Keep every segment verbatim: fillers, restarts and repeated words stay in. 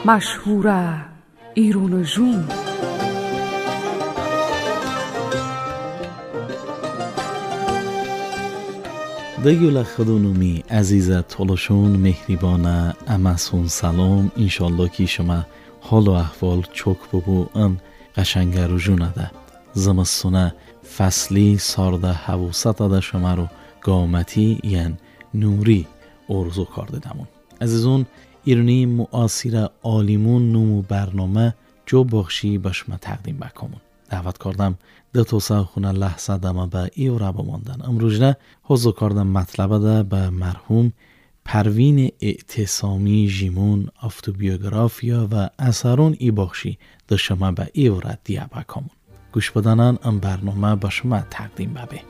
مشهوره ایرون جون. دیگه خدونومی عزیزت طولشون مهریبانه امسون سلام. انشالله که شما حال و احوال چوک ببو ان قشنگه رو جونه زمستونه فصلی سارده حووست ده شما رو گامتی یعن نوری ارزو کرده دمون. عزیزون ایرانی معاصر آلیمون نمو برنامه جو بخشی به شما تقدیم بکنمون. دعوت کردم ده توسعه خونه لحظه دمه به ای و را بماندن. امروز نه حضور کردم مطلبه ده به مرحوم پروین اعتصامی جیمون افتوبیوگرافیا و اثرون ای بخشی ده شما به ای و را دیه بکنمون. گوش بدنن ام برنامه به شما تقدیم ببه.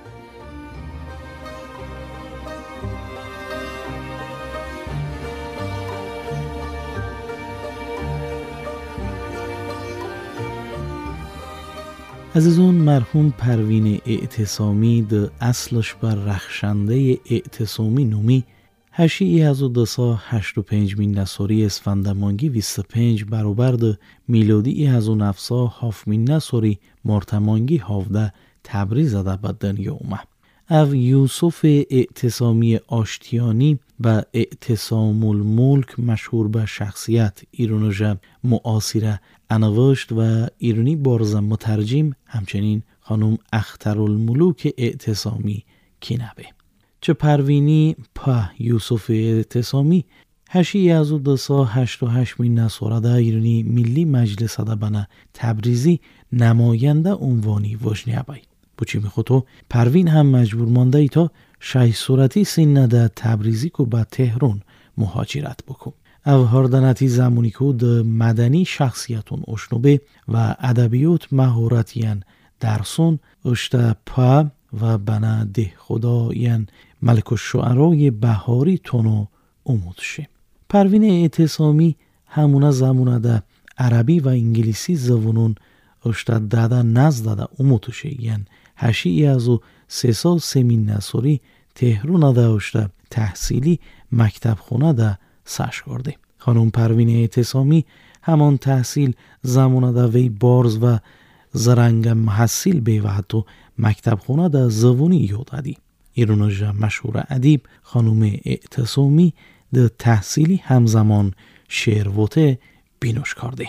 عزیزون مرحوم پروین اعتصامی ده اصلش بر رخشنده اعتصامی نومی هشی ای از دو سا هشت و پنج مین نسوری اسفندمانگی ویست پنج برابر ده میلادی ای از نفسا هاف مین نسوری مرتمانگی هافده تبریز ده به دنیا اومه. او یوسف اعتصامی آشتیانی و اعتصام الملک مشهور به شخصیت ایرونجه معاصره انوشت و ایرانی بارز مترجم همچنین خانم اخترالملوک اعتصامی کینبه. چه پروینی پا یوسف اعتصامی هشی از دو سا هشت و هشت مین نسوره ده ایرانی ملی مجلس ده بنا تبریزی نماینده عنوانی وجنی بای. بچی میخوتو پروین هم مجبور مانده ای تا شای صورتی سین ده تبریزی که به تهران مهاجرت بکن. او هردنتی زمانی که ده مدنی شخصیتون اشنوبه و ادبیات مهارتیان درسون اشته پا و بنا ده خدایان ملک الشعرای بهاری تونو امودشه. پروین اعتصامی همونه زمونه ده عربی و انگلیسی زبونون اشته داده نزد داده امودشه. یعن هشی ای از و سه سا سمین نسوری تهرون ده اشته تحصیلی مکتب خونه ده سش کرده. خانم پروین اعتصامی همان تحصیل زمونه ده وی بارز و زرنگ محصیل به و حتی مکتب خونه ده زبونی یاد ادی. ایرونجه مشهور ادیب خانم اعتصامی ده تحصیلی همزمان شعر وته بینوش کرده.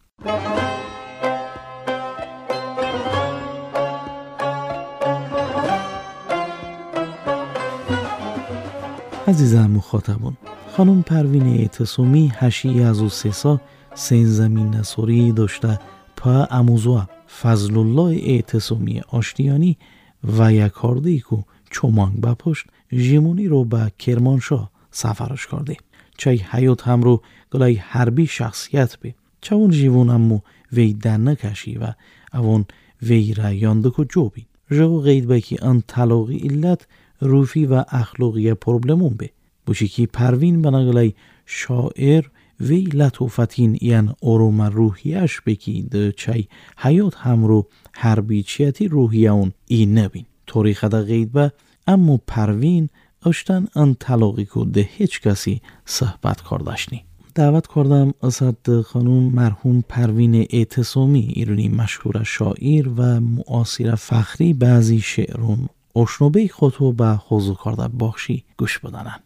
عزیزم مخاطبون، خانم پروین اعتصامی هشی از و سه سا سین زمین نسوری داشته پا اموزوه فضل الله اعتصامی آشتیانی و یک کارده که چومانگ بپشت جیمونی رو به کرمانشاه سفرش کرده. چای حیات هم رو گلای حربی شخصیت به چون جیوون همو وی دن نکشی و اون وی را یانده که جو بین. جو غید بکی ان طلاقی علت روفی و اخلاقی پروبلمون به. بوشی که پروین بناگلای شاعر وی لطوفتین یعن اروم روحیش بکی ده چای حیات هم رو حربی چیتی روحی اون ای نبین. طوری خدا غید به اما پروین اشتن ان طلاقی که ده هیچ کسی صحبت کردشنی. دعوت کردم اسد خانوم مرحوم پروین اعتصامی ایرانی مشهور شاعر و معاصر فخری بعضی شعرون اشنوبه خودو به حضور کرده بخشی گوش بدنن.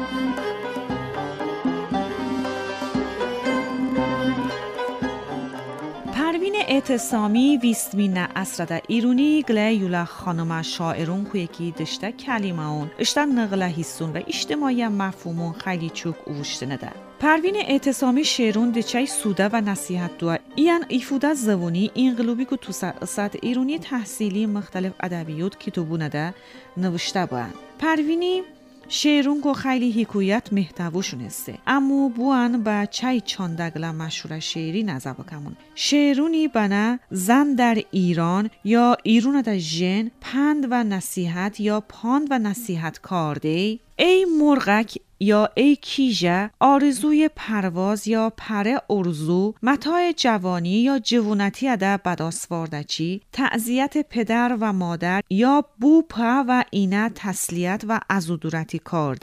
پروین اعتصامی ویستمین اصرده ایرونی گله یولا خانم شاعرون که یکی دشته کلمه اون اشتن نقله حسون و اجتماعی مفهومون خیلی چوک اوشته نده. پروین اعتصامی شعرون دچای سوده و نصیحت دو ایان ایفوده زبونی انقلابی که تو سطح ایرانی تحصیلی مختلف ادبیات کتابونه ده نوشته بودن. پروینی شعرون که خیلی حکایت محتواشون هسته اما بوان با چای چاندگلا مشهور شعری نظر بکمون. شعرونی بنا زن در ایران یا ایرون در جن پند و نصیحت یا پاند و نصیحت کارده ای مرغک یا ای کیژه آرزوی پرواز یا پره ارزو متاع جوانی یا جوونتی اده بداسواردچی تعزیت پدر و مادر یا بوپا و اینه تسلیت و ازودورتی کارده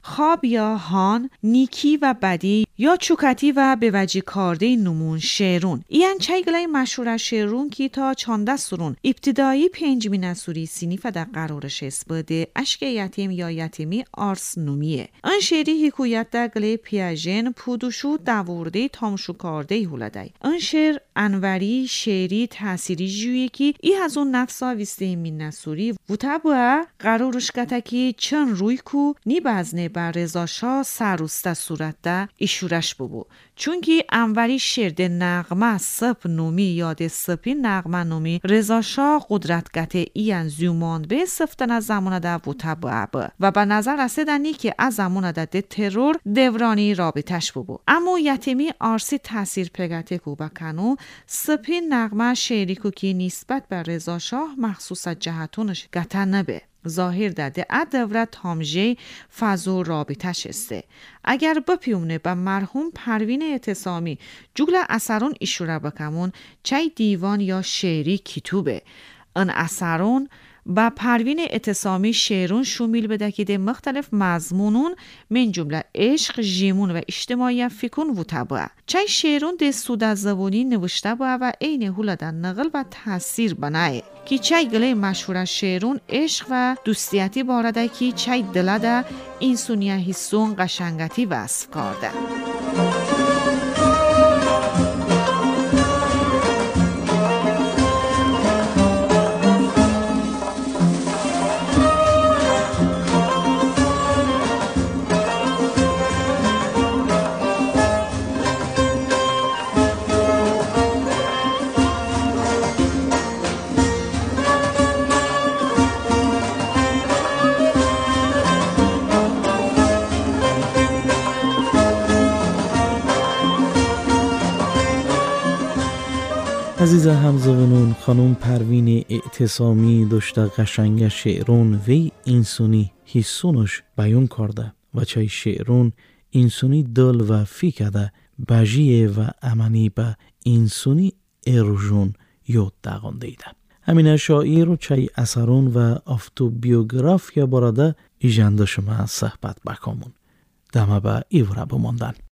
خواب یا هان نیکی و بدی یا چوکتی و به وجی کارده نمون شعرون این چایگلای مشهور شعرون کی تا چانده سرون ابتدایی پنجمین نسوری سینیف در قرارش اسبده اشک یتیم یا یتیمی آرس نومیه آن شعری حکایت در گله پیاژن پودوشو دورده تامشو کارده هولدای آن شعر انوری شعری تأثیری جویی کی ای از اون نفسا ویسته مین نسوری وطبع قرارش کتکی چن روی کو نی بزنه بر رضا شاه سروسته صورت ده ایشورش ببو چونکی انوری شعر ده نغمه سپ نومی یاد سپی نغمه نومی رضا شاه قدرتگت این زیوماند به سفتن از زمان ده وطبع با و به نظر رسیدنی که از زمان ده ده ترور دورانی رابطش ببو اما یتیمی آرسی تاثیر پگته کو بکنو سپی نغمه شعری کو کی نسبت به رضا شاه مخصوص جهتونش گته نبه ظاهر داده اد دورت تامجه فضو رابطش استه اگر بپیومنه با مرحوم پروین اعتصامی جگل اثرون ایشوره بکمون چای دیوان یا شعری کتوبه ان اثرون با پروین اعتصامی شعرون شمیل بده که ده مختلف مضمونون من جمله عشق، جیمون و اجتماعی فکون و طبعه. چای شعرون ده سود از زبانی نوشته با و این هولدن نقل و تاثیر بناه که چای گله مشهور شعرون عشق و دوستیتی بارده که چای دلده انسونیه حسون قشنگتی وصف کرده. عزیز همزبانون خانم پروین اعتصامی داشته قشنگ شعرون وی انسانی حسونش بیان کرده و چای شعرون انسانی دل و فکره بجیه و امنی به انسانی ارژون یاد داغان دیده. همین شاعر و چای اثرون و آفتوبیوگرافیا برده ایجنده شما صحبت بکامون. دمه به ایوره بماندن.